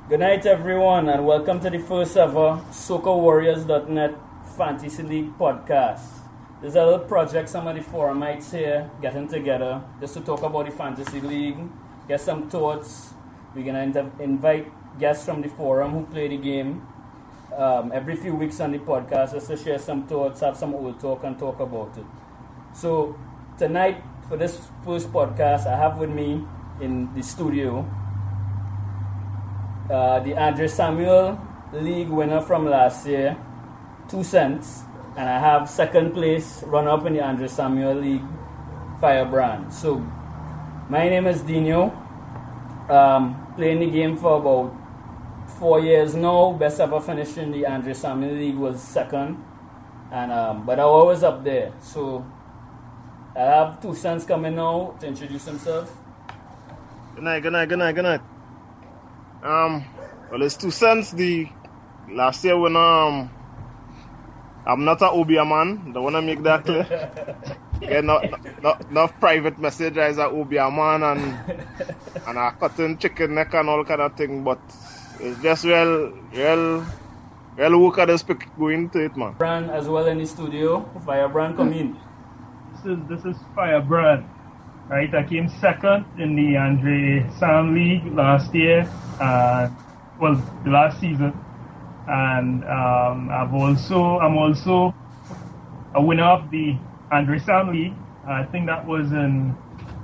Good night, everyone, and welcome to the first ever SoccerWarriors.net Fantasy League podcast. There's a little project some of the forumites here getting together just to talk about the Fantasy League, get some thoughts. We're going to invite guests from the forum who play the game every few weeks on the podcast just to share some thoughts, have some old talk, and talk about it. So, tonight, for this first podcast, I have with me in the studio the Andre Samuel League winner from last year, 2 cents, and I have second place runner-up in the Andre Samuel League, Firebrand. So, my name is Dino, playing the game for about 4 years now. Best ever finish in the Andre Samuel League was second, and but I'm always up there. So, I have 2 cents coming now to introduce himself. Good night. Well, it's 2 cents. The last year when I'm not an Obia man. Don't wanna make that clear. Yeah, not private message as an Obia man and a cutting chicken neck and all kind of thing. But it's just real work at this going to it, man. Brand as well in the studio. Firebrand, come in. This is Firebrand. Right, I came second in the Andre Sam League last year, the last season, and I'm also a winner of the Andre Sam League. I think that was in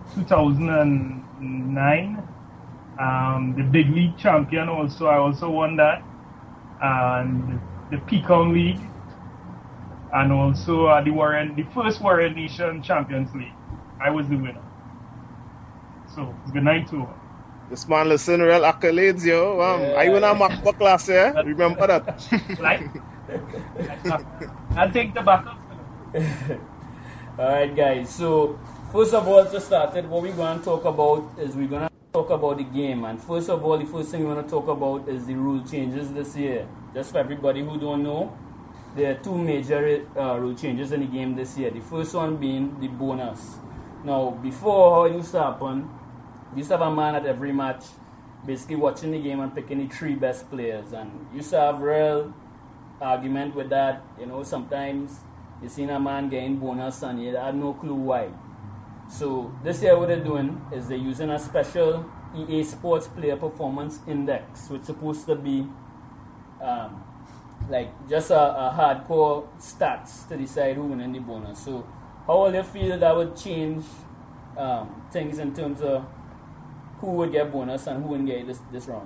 2009. The Big League champion also. I also won that, and the Pecan League, and also the first Warrior Nation Champions League. I was the winner. So, good night to all. This man listen real accolades, yo. I won a MacBook last year. Remember that? Like, I'll take the backup. Alright, guys. So, first of all, to start it, what we're going to talk about is we're going to talk about the game. And first of all, the first thing we're going to talk about is the rule changes this year. Just for everybody who don't know, there are 2 major rule changes in the game this year. The first one being the bonus. Now, before how it used to happen, you used to have a man at every match basically watching the game and picking the 3 best players. And you used to have real argument with that. You know, sometimes you seen a man getting bonus and you had no clue why. So this year what they're doing is they're using a special EA Sports Player Performance Index, which is supposed to be like just a hardcore stats to decide who wins the bonus. So how will you feel that would change things in terms of who would get bonus and who wouldn't get this round?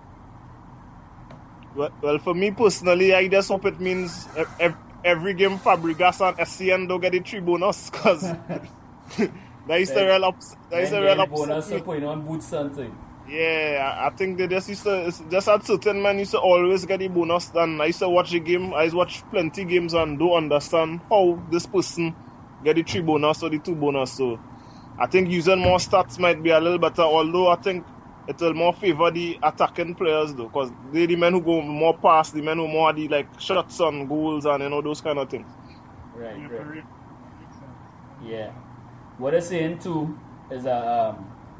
Well, for me personally, I just hope it means every game Fabregas and SCN don't get the 3 bonus, because that is the real upset. Bonus for putting on boots and thing. Yeah, I think they just had certain men used to always get the bonus. And I used to watch the game. I watch plenty games and don't understand how this person get the 3 bonus or the 2 bonus. So I think using more stats might be a little better, although I think it will more favor the attacking players though, because they're the men who go more past, the men who more the like shots on goals and those kind of things. Right. Yeah. What they're saying too is that's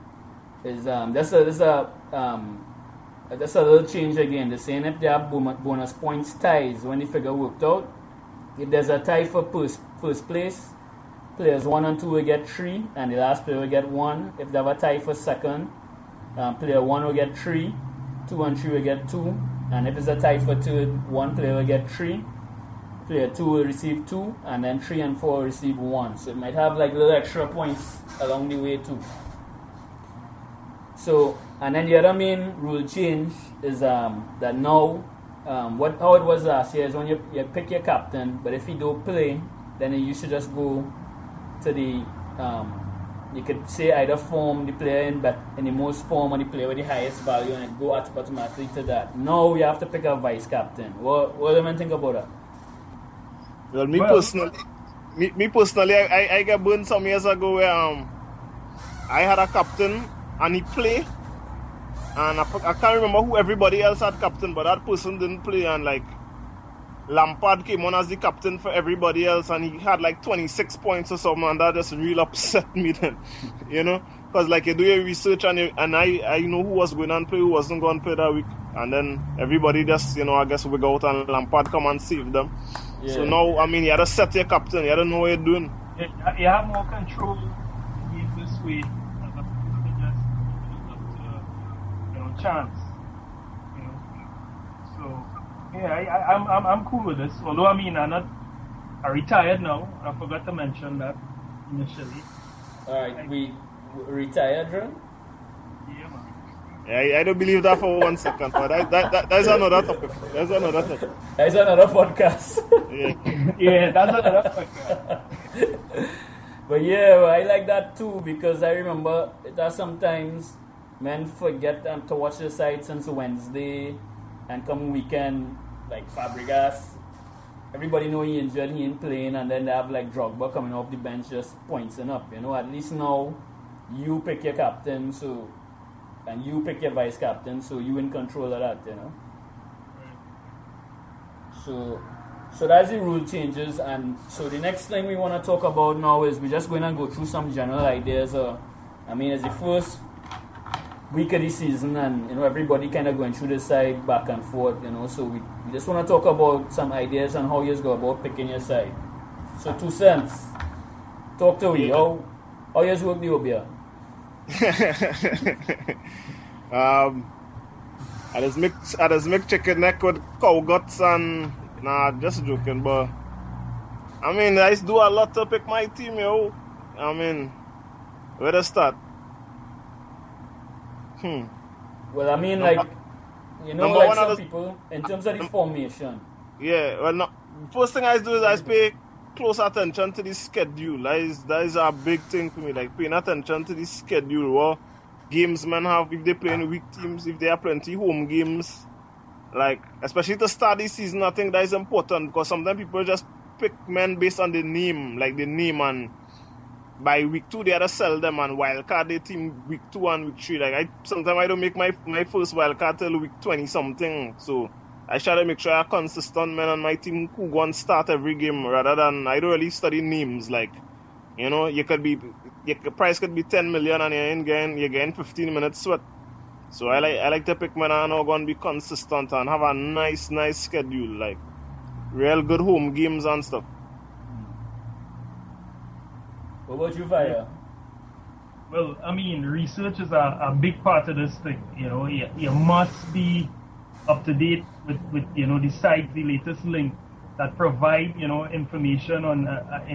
a little change again. They're saying if they have bonus points ties when the figure worked out, if there's a tie for first place, players 1 and 2 will get 3, and the last player will get 1. If they have a tie for second, player 1 will get 3, 2 and 3 will get 2, and if it's a tie for third, 1 player will get 3, player 2 will receive 2, and then 3 and 4 will receive 1. So it might have like little extra points along the way too. So, and then the other main rule change is that now, how it was last year is when you pick your captain, but if he don't play, then you should just go to the you could say either form the player in the most form or the player with the highest value, and it go automatically to that. Now you have to pick a vice captain. What do you think about that? Well, me personally, I got burned some years ago where I had a captain and he played, and I can't remember who everybody else had captain, but that person didn't play, and like Lampard came on as the captain for everybody else, and he had like 26 points or something, and that just really upset me then, Because like you do your research and I know who was going to play, who wasn't going to play that week. And then everybody just, I guess we go out and Lampard come and save them. Yeah. So now, I mean, you had to set your captain. You had to know what you're doing. You have more control in this way as opposed to just up to, chance. So, yeah, I'm cool with this. Although, I mean, I'm retired now. I forgot to mention that initially. All right, we retired, Ron? Yeah, man. I don't believe that for 1 second, but that's another topic. That's another topic. That's another podcast. Yeah, that's another podcast. But yeah, I like that too because I remember that sometimes men forget to watch the side since Wednesday and come weekend, like Fabregas. Everybody know he injured, he ain't playing, and then they have like Drogba coming off the bench just pointing up. At least now you pick your captain, and you pick your vice captain, so you in control of that, So that's the rule changes, and so the next thing we want to talk about now is we're just going to go through some general ideas. It's the first week of the season, and everybody kind of going through the side back and forth, So we just want to talk about some ideas on how you go about picking your side. So 2 cents, talk to me. How you work the Obia? I just make chicken neck with cow guts and just joking, but I mean I do a lot to pick my team, I mean, where to start? Well, I mean, like some people in terms of the formation. Yeah, well, first thing I do is I pay close attention to the schedule. That is a big thing for me, like paying attention to the schedule. What games men have, if they play in weak teams, if there are plenty home games, like especially to start the season. I think that is important because sometimes people just pick men based on the name, and by week 2 they had to sell them and wildcard their team week 2 and week 3. Like sometimes I don't make my first wildcard till week 20 something. So I try to make sure I'm consistent men on my team who go and start every game rather than I don't really study names. Like, your price could be 10 million and you're getting 15 minutes sweat. So I like to pick men and are going to be consistent and have a nice schedule, like real good home games and stuff. What about you, Fire? Well, I mean, research is a big part of this thing. You must be up to date with the sites, the latest link that provide information on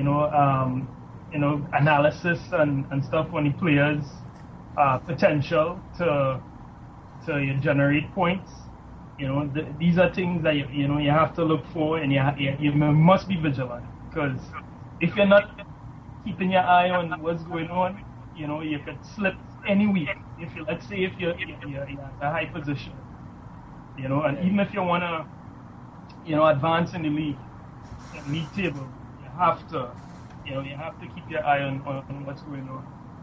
analysis and stuff on the players' potential to generate points. These are things that you have to look for, and you must be vigilant, because if you're not keeping your eye on what's going on, you could slip any week. Let's say if you're at a high position, and even if you want to advance in the league table, you have to keep your eye on what's going on.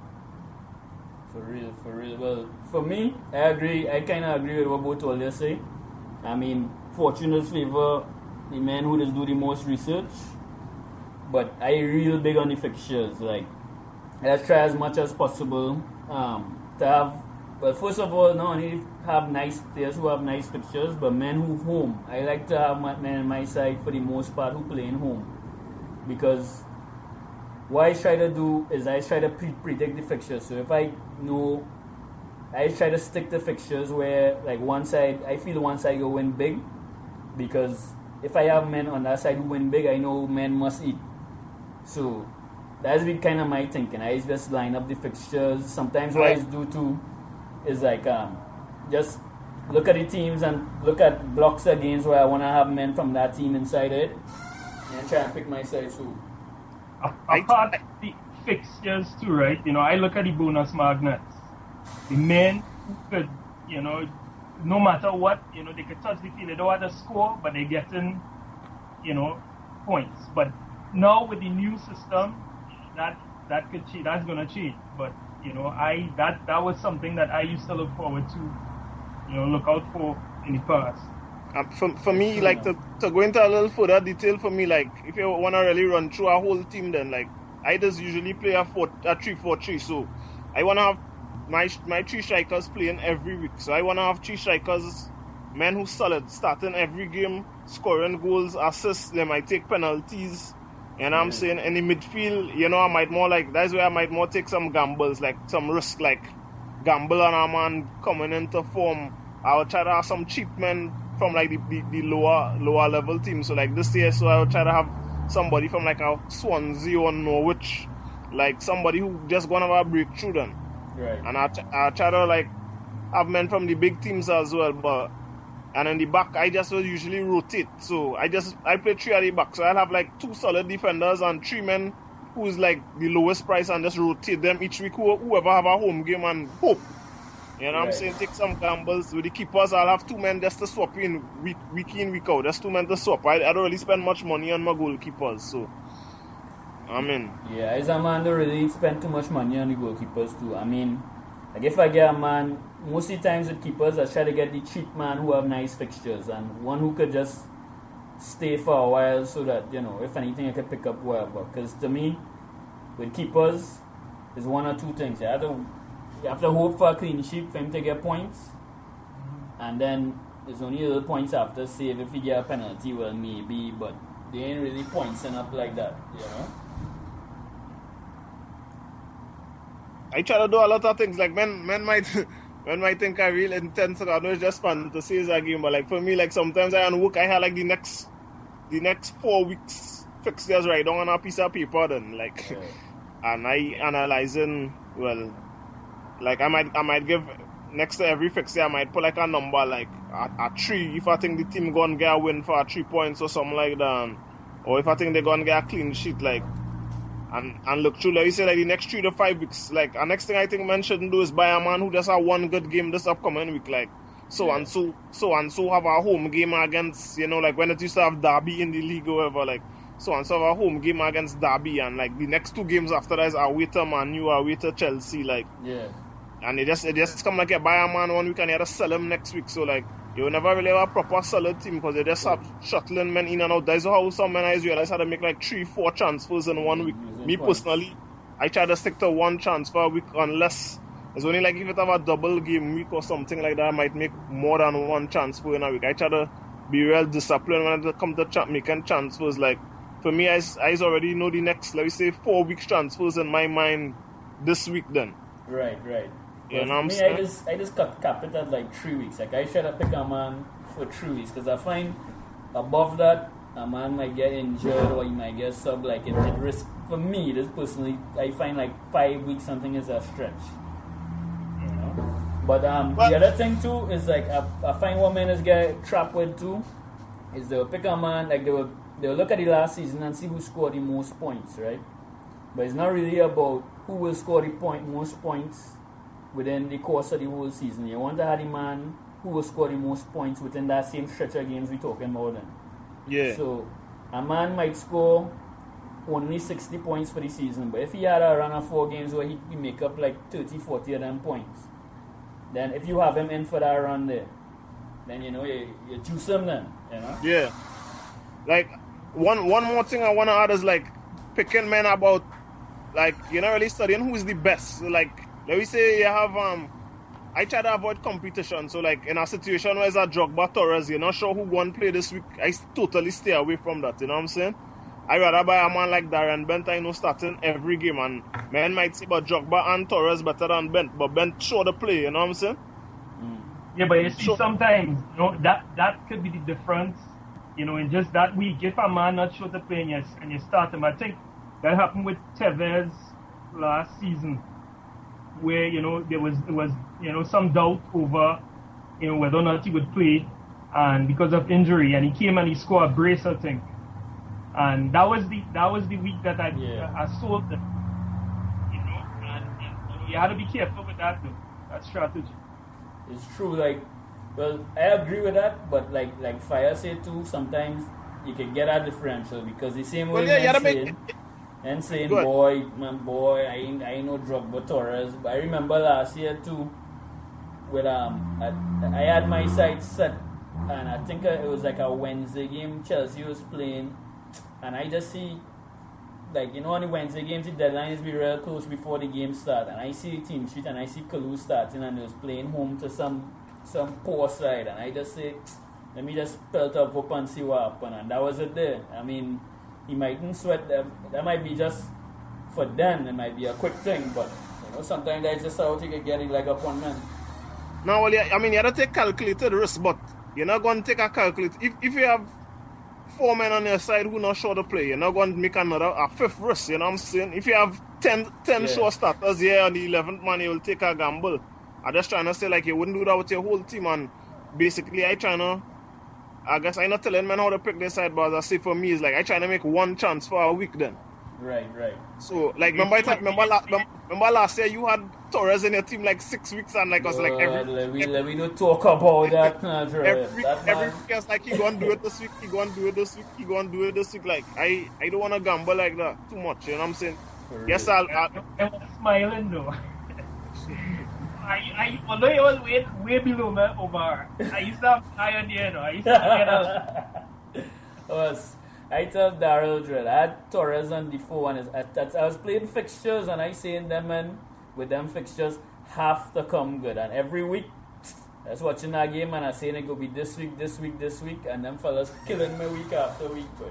For real. Well, for me, I agree. I kind of agree with what both of you say. I mean, fortune will favor the man who does do the most research. But I real big on the fixtures. Like, let's try as much as possible to have. Well, first of all, not only have nice players who have nice fixtures, but men who home. I like to have men on my side for the most part who play in home, because what I try to do is I try to predict the fixtures. So if I know, I try to stick to fixtures where like I feel one side will win big, because if I have men on that side who win big, I know men must eat. So that's been kind of my thinking. I just line up the fixtures. Sometimes what I do too is like just look at the teams and look at blocks of games where I want to have men from that team inside it, and try and pick my side too. Apart the fixtures too, right? I look at the bonus magnets. The men who could, no matter what, they could touch the field. They don't have to score, but they're getting, points. But now with the new system, that could change. That's gonna change. But that was something that I used to look forward to, look out for in the past. For me, like to go into a little further detail, for me, like if you want to really run through a whole team, then like I just usually play a 3-4-3. So I want to have my three strikers playing every week. So I want to have three strikers, men who solid, starting every game, scoring goals, assists. They might take penalties. You know what I'm saying? In the midfield, I might more like, that's where I might more take some gambles, like some risk, like gamble on a man coming into form. I'll try to have some cheap men from like the lower level team. So like this year, so I'll try to have somebody from like a Swansea or Norwich, like somebody who just gonna have a breakthrough then. Right. And I try to like have men from the big teams as well, and in the back I just will usually rotate. So I play three at the back. So I'll have like two solid defenders and three men who's like the lowest price and just rotate them each week. Whoever have a home game and hope. You know what I'm saying? Take some gambles. With the keepers, I'll have two men just to swap in week in, week out. Just two men to swap. I don't really spend much money on my goalkeepers, so I mean. Yeah, as a man, don't really spend too much money on the goalkeepers too. I mean, like if I get a man, most of the times with keepers, I try to get the cheap man who have nice fixtures and one who could just stay for a while so that, if anything, I could pick up wherever. Because to me, with keepers, there's one or two things. You have to hope for a clean sheet for him to get points. And then there's only little points after save. If he get a penalty, well, maybe, but they ain't really points enough like that, I try to do a lot of things. Like men might think I real intense. I know it's just fun to say a game, but like for me, like sometimes I on work, I have like the next 4 weeks fixtures right down on a piece of paper then like and I analyzing like I might give next to every fixture I might put like a number like a 3 if I think the team gonna get a win for 3 points or something like that, or if I think they're gonna get a clean sheet like and look through like you say like the next 3 to 5 weeks like the next thing I think men shouldn't do is buy a man who just have one good game this upcoming week like so have a home game against like when it used to have Derby in the league or whatever like so have a home game against Derby and like the next 2 games after that is away to Man U, away to Chelsea like and it just come like you buy a man 1 week and you have to sell him next week. So like you will never really have a proper solid team because they just have shuttling men in and out. That's how some men I realize how to make like 3-4 transfers in 1 week. Me personally, I try to stick to 1 transfer a week unless it's only like if it have a double game week or something like that, I might make more than 1 transfer in a week. I try to be real disciplined when it comes to making transfers. Like for me, I already know the next, let me say 4 weeks transfers in my mind this week then. Right. You know what I'm saying? saying? I just cap it at like 3 weeks. Like I try to pick a man for 3 weeks because I find above that a man might get injured or he might get sub. Like it risk for me. This personally, I find like 5 weeks something is a stretch. But the other thing too is like I find what men is get trapped with too is they'll pick a man like they'll look at the last season and see who scored the most points, right? But it's not really about who will score the most points within the course of the whole season. You want to have the man who will score the most points within that same stretch of games we're talking about then. Yeah. So a man might score only 60 points for the season, but if he had a run of 4 games where he make up like 30, 40 of them points, then if you have him in for that run there, then you juice him then, Yeah. Like one more thing I want to add is like picking men about like you're not really studying who is the best. So, like let me say you have I try to avoid competition. So like in a situation where it's a Drogba Torres, you're not sure who won play this week, I totally stay away from that, you know what I'm saying? I rather buy a man like Darren Bent, starting every game, and men might say but Drogba and Torres better than Bent, but Bent show the play, you know what I'm saying? Yeah, but you see sometimes that could be the difference, in just that week. If a man not sure to play and you start him, I think that happened with Tevez last season, where there was some doubt over whether or not he would play, and because of injury, and he came and he scored a brace, I think, and that was the week that I sold him, and you had to be careful with that though, that strategy. It's true, like, well, I agree with that, but like Fire said too, sometimes you can get a differential because the same way saying, boy, I ain't no Drogba Torres. But I remember last year too, with I had my sights set, and I think it was like a Wednesday game Chelsea was playing, and I just see like, you know, on the Wednesday games, the deadline is be real close before the game start, and I see the team sheet and I see Kalu starting and was playing home to some poor side, and I just say, let me just pelt up and see what happen, and that was it there. I mean, he mightn't sweat them. That might be just for them. It might be a quick thing, but you know, sometimes that's just how you can get it like upon man. No, well, yeah, I mean, you have to take calculated risk, but you're not going to take a calculated. If you have 4 men on your side who not sure to play, you're not going to make a fifth risk, you know what I'm saying? If you have 10 sure starters here on the 11th man, you will take a gamble. I'm just trying to say, like, you wouldn't do that with your whole team, and basically, I guess I'm not telling men how to pick their side, but as I say for me, it's like I trying to make one chance for a week then. Right. So, like, remember last year you had Torres in your team like 6 weeks, and like us like every we don't talk about that. Every week it's like he gonna do it this week, he gonna do it this week, he gonna do it this week. Like I don't wanna gamble like that too much. You know what I'm saying? Yes, I was smiling though. Although he was way below me over, I used to have iron there, no. I used to get I tell Daryl Drill, I had Torres on the 4-1. I was playing fixtures and I saying them, and with them fixtures have to come good. And every week, I was watching that game and I saying it could be this week, and them fellas killing me week after week, boy.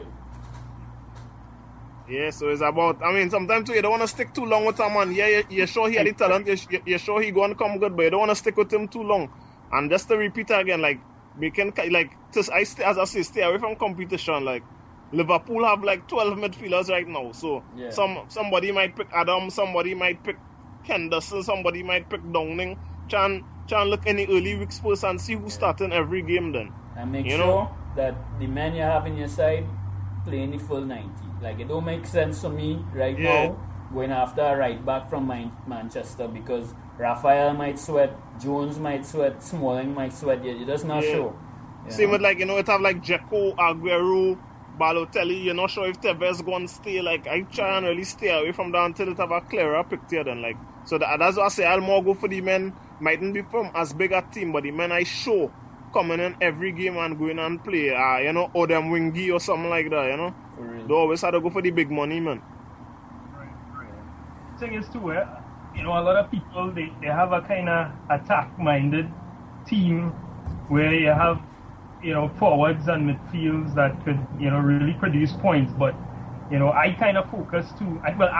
Yeah, so it's about, I mean, sometimes too, you don't want to stick too long with a man. Yeah, you're sure he had the talent, you're sure he going to come good, but you don't want to stick with him too long. And just to repeat again, like, we can, like, as I say, stay away from competition. Like, Liverpool have like 12 midfielders right now, so somebody might pick Adam, somebody might pick Henderson, somebody might pick Downing. Try and look any early weeks first and see who's starting every game then. And make sure that the men you have in your side playing the full 90. Like, it don't make sense for me right now going after a right back from Manchester, because Raphael might sweat, Jones might sweat, Smalling might sweat. You're just not sure. Same with, like, it have like Dzeko, Aguero, Balotelli. You're not sure if Tevez going to stay. Like, I try and really stay away from that until it have a clearer picture then. Like, so that's what I say. I'll more go for the men. Mightn't be from as big a team, but the men I show coming in every game and going and play. Or them Wingy or something like that. They always have to go for the big money, man. Right. Thing is too, a lot of people they have a kind of attack-minded team where you have forwards and midfields that could, really produce points. But, I kind of focus too.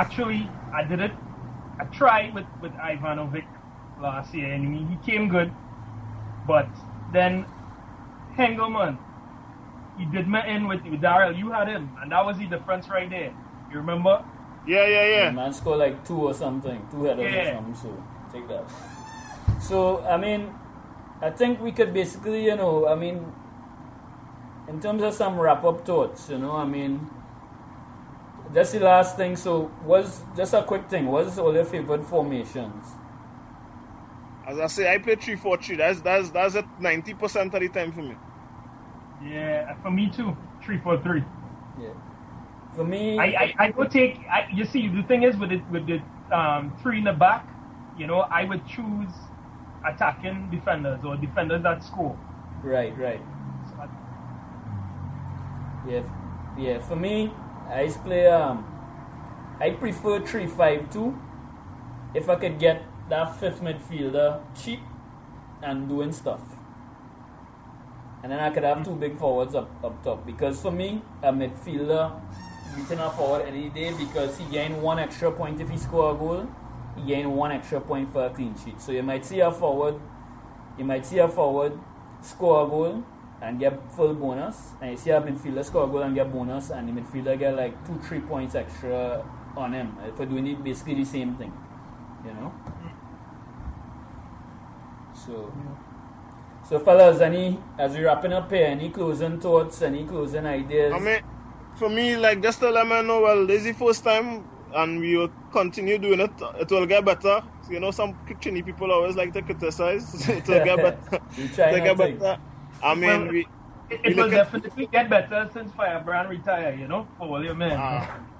I tried with Ivanovic last year, and he came good. But then, Hengelman, he did me in with Daryl. You had him, and that was the difference right there. You remember? Yeah. The man scored like 2 or something, 2 headers or something, so take that. So, I mean, I think we could basically, in terms of some wrap-up thoughts, that's the last thing. So, just a quick thing, what's all your favorite formations? As I say, I play 3-4-3. That's at 90% of the time for me. Yeah, for me too, 3-4-3. Yeah. For me, I would take. You see, the thing is with the 3 in the back, I would choose attacking defenders or defenders that score. Right. Yeah. For me, I play. I prefer 3-5-2. If I could get that 5th midfielder cheap and doing stuff, and then I could have 2 big forwards up top. Because for me, a midfielder beating a forward any day, because he gain 1 extra point if he score a goal. He gain 1 extra point for a clean sheet. So you might see a forward score a goal and get full bonus, and you see a midfielder score a goal and get bonus, and the midfielder get like 2-3 points extra on him for doing it basically the same thing, So fellas, as we wrapping up here, any closing thoughts, any closing ideas? I mean, for me, like, just to let me know, well, this is the first time, and we will continue doing it. It will get better. Some Chinese people always like to criticize. It will get better. I mean, it will definitely get better since Firebrand retired, for all your men.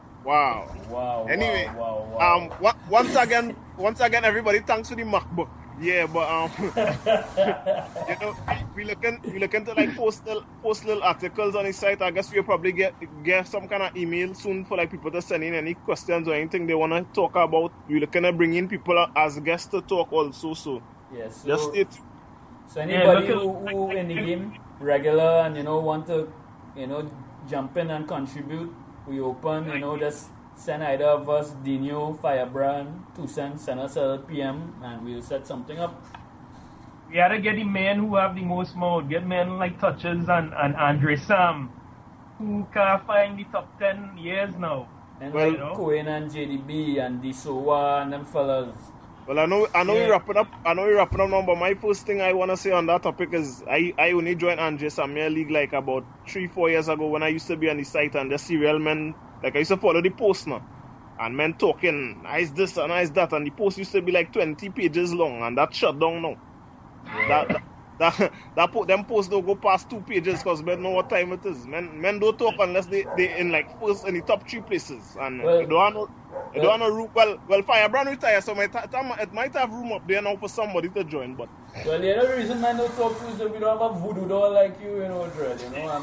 Wow. Wow. Anyway, wow. Once again, everybody, thanks for the MacBook. Yeah, but you know, we looking to like post little articles on the site. I guess we'll probably get some kind of email soon for like people to send in any questions or anything they want to talk about. We're looking to bring in people as guests to talk also. So Yes. just stay tuned. So anybody who in the game regular and want to jump in and contribute, we open just send either of us, Dino, Firebrand, 2 cents, send us a PM and we'll set something up. We had to get the men who have the most mouth. Get men like Touches and Andre Sam, who can't find the top 10 years now. And Cohen and JDB and Disowa and them fellas. Well, I know we're wrapping up. Now, but my first thing I want to say on that topic is I only joined Andre Samuel League like about 3-4 years ago when I used to be on the site and the serial men, like I used to follow the post now. And men talking, nice this and nice that, and the post used to be like 20 pages long, and that shut down now. Yeah. Them posts don't go past 2 pages because men know what time it is. Men don't talk unless they in like first in the top 3 places, and you don't want to room. Well, Firebrand retire, so it might have room up there now for somebody to join. But the other reason man don't talk to is that we don't have a voodoo doll like you, Dread.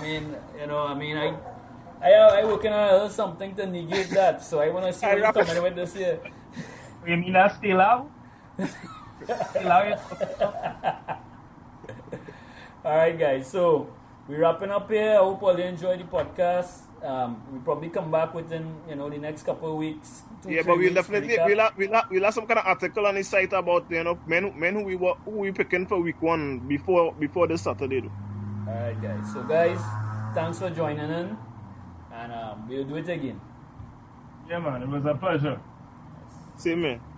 I working on something to negate that, so I want to see what you coming with this year. You mean that still out? Still out? Alright guys, so we're wrapping up here. I hope all you enjoy the podcast. We'll probably come back within the next couple of weeks. But we'll definitely we'll have some kind of article on the site about men who we picking for week 1 before this Saturday. Alright guys, so guys, thanks for joining in, and we'll do it again. Yeah man, it was a pleasure. Same man.